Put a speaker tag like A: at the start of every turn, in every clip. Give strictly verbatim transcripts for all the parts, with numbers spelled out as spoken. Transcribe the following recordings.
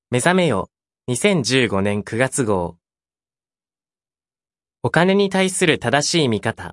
A: 目覚めよ、にせんじゅうごねんくがつ号。お金に対する正しい見方。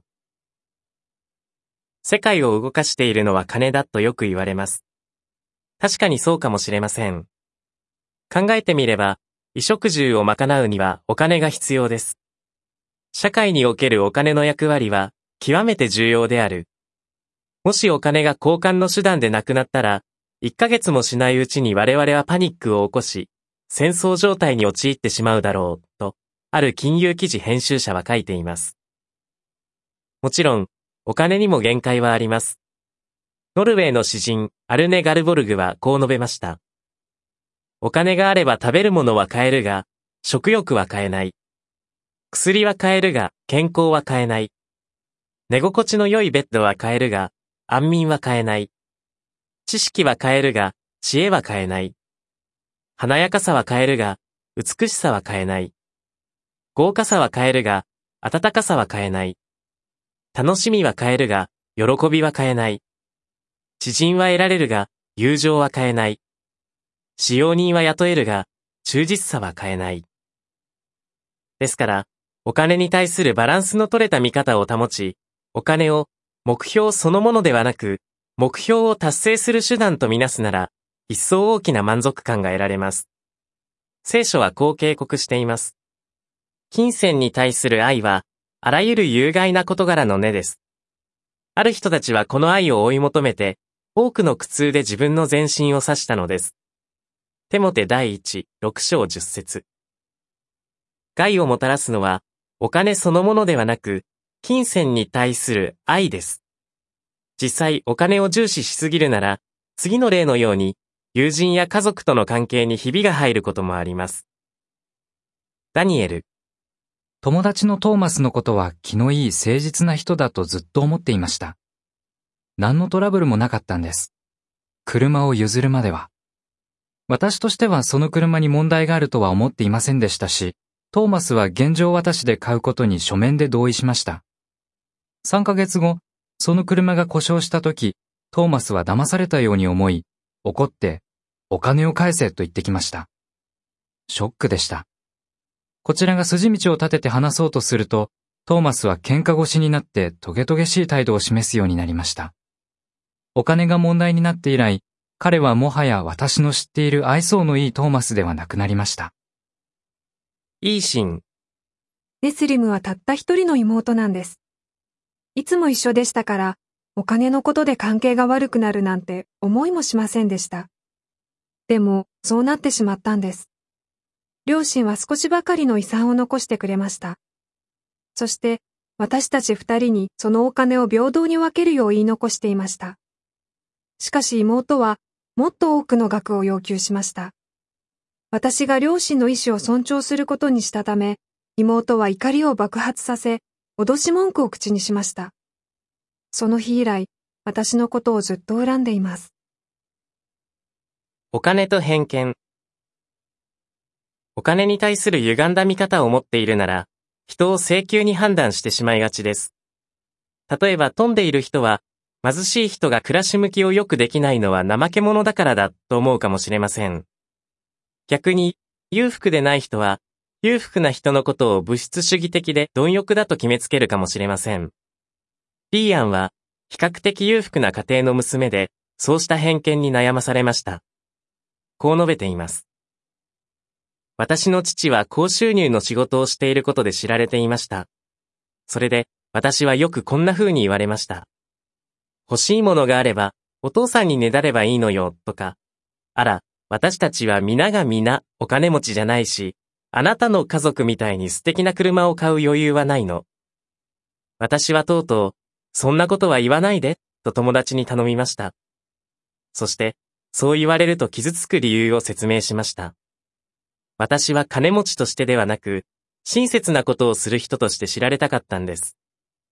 A: 世界を動かしているのは金だとよく言われます。確かにそうかもしれません。考えてみれば、衣食住を賄うにはお金が必要です。社会におけるお金の役割は極めて重要である。もしお金が交換の手段でなくなったら、いっかげつもしないうちに我々はパニックを起こし、戦争状態に陥ってしまうだろう、と、ある金融記事編集者は書いています。もちろん、お金にも限界はあります。ノルウェーの詩人、アルネ・ガルボルグはこう述べました。お金があれば食べるものは買えるが、食欲は買えない。薬は買えるが、健康は買えない。寝心地の良いベッドは買えるが、安眠は買えない。知識は買えるが、知恵は買えない。華やかさは買えるが、美しさは買えない。豪華さは買えるが、温かさは買えない。楽しみは買えるが、喜びは買えない。知人は得られるが、友情は買えない。使用人は雇えるが、忠実さは買えない。ですから、お金に対するバランスの取れた見方を保ち、お金を目標そのものではなく、目標を達成する手段とみなすなら、一層大きな満足感が得られます。聖書はこう警告しています。金銭に対する愛は、あらゆる有害な事柄の根です。ある人たちはこの愛を追い求めて、多くの苦痛で自分の全身を刺したのです。テモテ第一、六章十節。害をもたらすのは、お金そのものではなく、金銭に対する愛です。実際お金を重視しすぎるなら、次の例のように、友人や家族との関係にひびが入ることもあります。ダニエル。
B: 友達のトーマスのことは気のいい誠実な人だとずっと思っていました。何のトラブルもなかったんです。車を譲るまでは。私としてはその車に問題があるとは思っていませんでしたし、トーマスは現状渡しで買うことに書面で同意しました。さんかげつご、その車が故障した時、トーマスは騙されたように思い、怒って、お金を返せと言ってきました。ショックでした。こちらが筋道を立てて話そうとすると、トーマスは喧嘩腰になってトゲトゲしい態度を示すようになりました。お金が問題になって以来、彼はもはや私の知っている愛想のいいトーマスではなくなりました。
A: イーシン。
C: ネスリムはたった一人の妹なんです。いつも一緒でしたから、お金のことで関係が悪くなるなんて思いもしませんでした。でも、そうなってしまったんです。両親は少しばかりの遺産を残してくれました。そして、私たち二人にそのお金を平等に分けるよう言い残していました。しかし妹は、もっと多くの額を要求しました。私が両親の意思を尊重することにしたため、妹は怒りを爆発させ、脅し文句を口にしました。その日以来、私のことをずっと恨んでいます。
A: お金と偏見。お金に対する歪んだ見方を持っているなら、人を請求に判断してしまいがちです。例えば富んでいる人は、貧しい人が暮らし向きをよくできないのは怠け者だからだと思うかもしれません。逆に、裕福でない人は、裕福な人のことを物質主義的で貪欲だと決めつけるかもしれません。リーアンは、比較的裕福な家庭の娘で、そうした偏見に悩まされました。こう述べています。私の父は高収入の仕事をしていることで知られていました。それで、私はよくこんな風に言われました。欲しいものがあれば、お父さんにねだればいいのよ、とか。あら、私たちは皆が皆お金持ちじゃないし、あなたの家族みたいに素敵な車を買う余裕はないの。私はとうとう、そんなことは言わないで、と友達に頼みました。そして、そう言われると傷つく理由を説明しました。私は金持ちとしてではなく、親切なことをする人として知られたかったんです。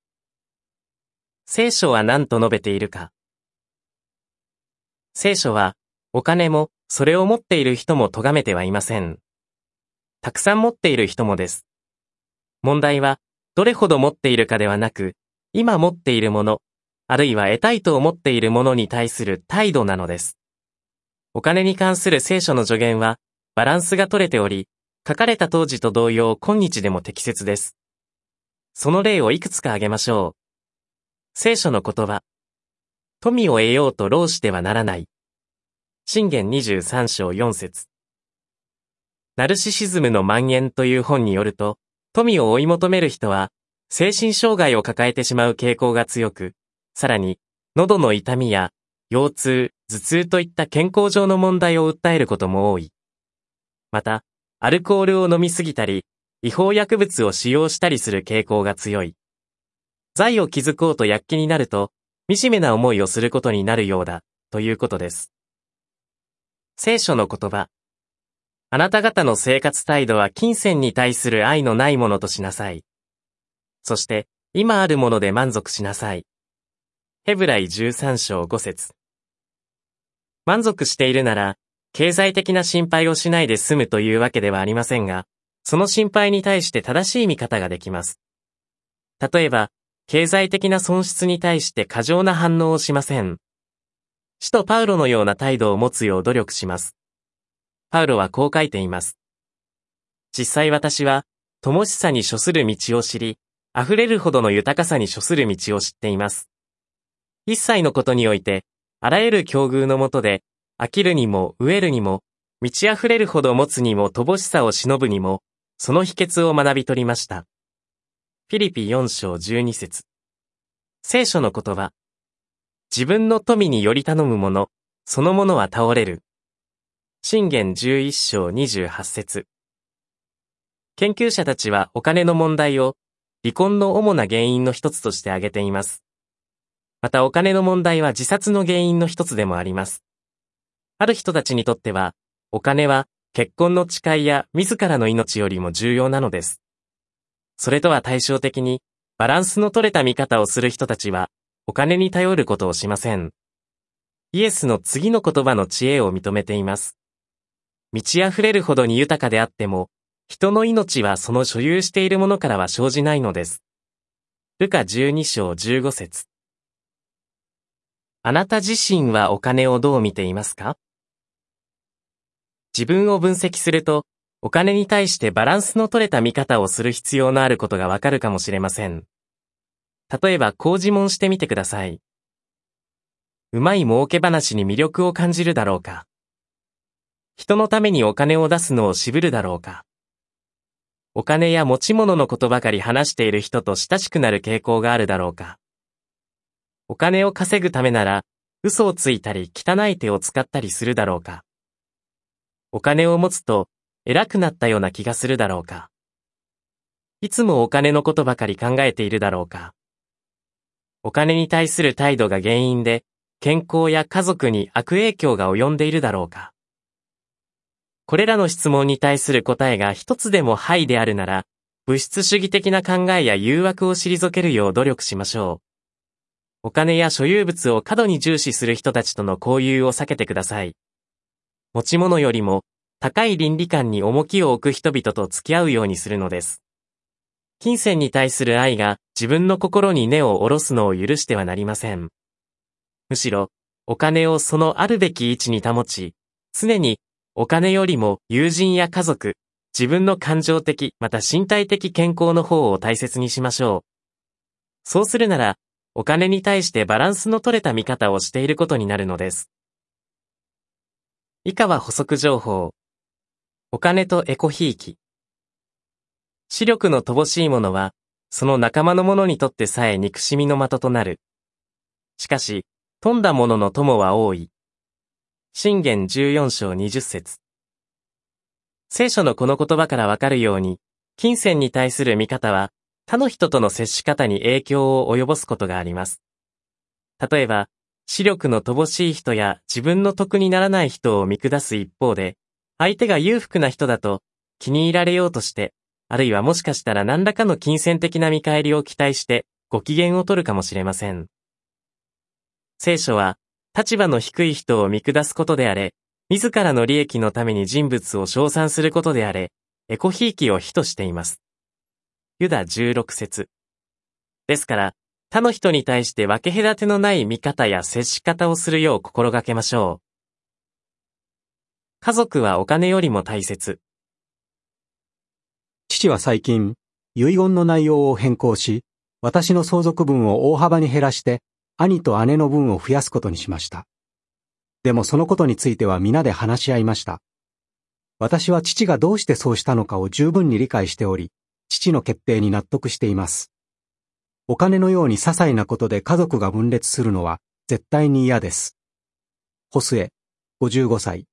A: 聖書は何と述べているか。聖書は、お金も、それを持っている人も咎めてはいません。たくさん持っている人もです。問題は、どれほど持っているかではなく、今持っているもの、あるいは得たいと思っているものに対する態度なのです。お金に関する聖書の助言は、 バランスが取れており、書かれた当時と同様今日でも適切です。その例をいくつか挙げましょう。聖書の言葉。富を得ようと労してはならない。箴言にじゅうさん章よん節。ナルシシズムの蔓延という本によると、富を追い求める人は、精神障害を抱えてしまう傾向が強く、さらに、喉の痛みや、腰痛、頭痛といった健康上の問題を訴えることも多い。また、アルコールを飲みすぎたり、違法薬物を使用したりする傾向が強い。財を築こうと躍起になると、惨めな思いをすることになるようだ、ということです。聖書の言葉。あなた方の生活態度は金銭に対する愛のないものとしなさい。そして、今あるもので満足しなさい。ヘブライじゅうさん章ご節。満足しているなら、経済的な心配をしないで済むというわけではありませんが、その心配に対して正しい見方ができます。例えば、経済的な損失に対して過剰な反応をしません。使徒パウロのような態度を持つよう努力します。パウロはこう書いています。実際私は、乏しさに処する道を知り、溢れるほどの豊かさに処する道を知っています。一切のことにおいて、あらゆる境遇のもとで、飽きるにも飢えるにも、満ち溢れるほど持つにも乏しさを忍ぶにも、その秘訣を学び取りました。フィリピよん章じゅうに節。聖書の言葉。自分の富により頼む者、その者は倒れる。箴言じゅういち章にじゅうはち節。研究者たちはお金の問題を離婚の主な原因の一つとして挙げています。またお金の問題は自殺の原因の一つでもあります。ある人たちにとっては、お金は結婚の誓いや自らの命よりも重要なのです。それとは対照的に、バランスの取れた見方をする人たちは、お金に頼ることをしません。イエスの次の言葉の知恵を認めています。満ち溢れるほどに豊かであっても、人の命はその所有しているものからは生じないのです。ルカじゅうに章じゅうご節。あなた自身はお金をどう見ていますか？自分を分析すると、お金に対してバランスの取れた見方をする必要のあることがわかるかもしれません。例えばこう自問してみてください。うまい儲け話に魅力を感じるだろうか？人のためにお金を出すのを渋るだろうか？お金や持ち物のことばかり話している人と親しくなる傾向があるだろうか？お金を稼ぐためなら、嘘をついたり汚い手を使ったりするだろうか？お金を持つと、偉くなったような気がするだろうか？いつもお金のことばかり考えているだろうか？お金に対する態度が原因で、健康や家族に悪影響が及んでいるだろうか？これらの質問に対する答えが一つでもはいであるなら、物質主義的な考えや誘惑を退けるよう努力しましょう。お金や所有物を過度に重視する人たちとの交友を避けてください。持ち物よりも高い倫理観に重きを置く人々と付き合うようにするのです。金銭に対する愛が自分の心に根を下ろすのを許してはなりません。むしろ、お金をそのあるべき位置に保ち、常にお金よりも友人や家族、自分の感情的また身体的健康の方を大切にしましょう。そうするなら、お金に対してバランスの取れた見方をしていることになるのです。以下は補足情報。お金とエコひいき。視力の乏しいものは、その仲間の者にとってさえ憎しみの的となる。しかし、富んだ者の友は多い。箴言じゅうよん章にじゅっ節。聖書のこの言葉からわかるように、金銭に対する見方は、他の人との接し方に影響を及ぼすことがあります。例えば、視力の乏しい人や自分の得にならない人を見下す一方で、相手が裕福な人だと気に入られようとして、あるいはもしかしたら何らかの金銭的な見返りを期待してご機嫌を取るかもしれません。聖書は、立場の低い人を見下すことであれ、自らの利益のために人物を称賛することであれ、エコひいきを非としています。ユダじゅうろく節。ですから、他の人に対して分け隔てのない見方や接し方をするよう心がけましょう。 家族はお金よりも大切。
D: 父は最近、遺言の内容を変更し、私の相続分を大幅に減らして、兄と姉の分を増やすことにしました。でもそのことについては皆で話し合いました。私は父がどうしてそうしたのかを十分に理解しており、父の決定に納得しています。お金のように些細なことで家族が分裂するのは絶対に嫌です。ホスエ、ごじゅうごさい。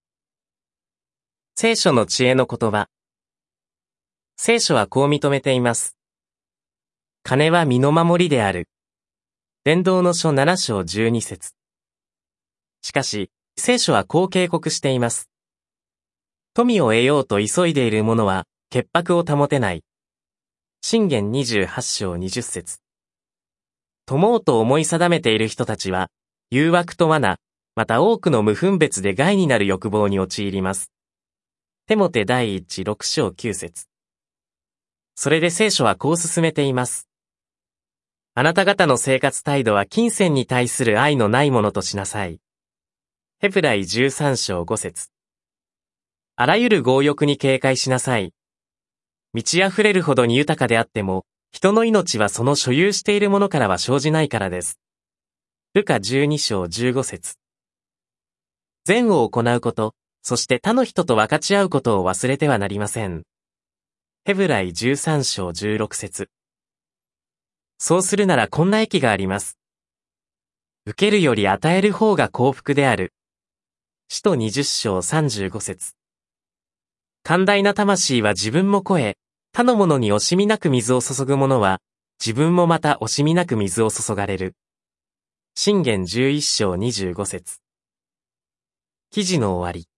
A: 聖書の知恵の言葉。聖書はこう認めています。金は身の守りである。伝道の書なな章じゅうに節。しかし、聖書はこう警告しています。富を得ようと急いでいる者は、潔白を保てない。箴言にじゅうはち章にじゅう節。富もうと思い定めている人たちは、誘惑と罠、また多くの無分別で害になる欲望に陥ります。テモテ第一ろく章きゅう節。それで聖書はこう進めています。あなた方の生活態度は金銭に対する愛のないものとしなさい。ヘブライじゅうさん章ご節。あらゆる強欲に警戒しなさい。満ち溢れるほどに豊かであっても、人の命はその所有しているものからは生じないからです。ルカじゅうに章じゅうご節。善を行うこと、そして他の人と分かち合うことを忘れてはなりません。ヘブライじゅうさん章じゅうろく節。そうするならこんな益があります。受けるより与える方が幸福である。使徒にじゅう章さんじゅうご節。寛大な魂は自分も超え、他の者に惜しみなく水を注ぐ者は、自分もまた惜しみなく水を注がれる。箴言じゅういち章にじゅうご節。記事の終わり。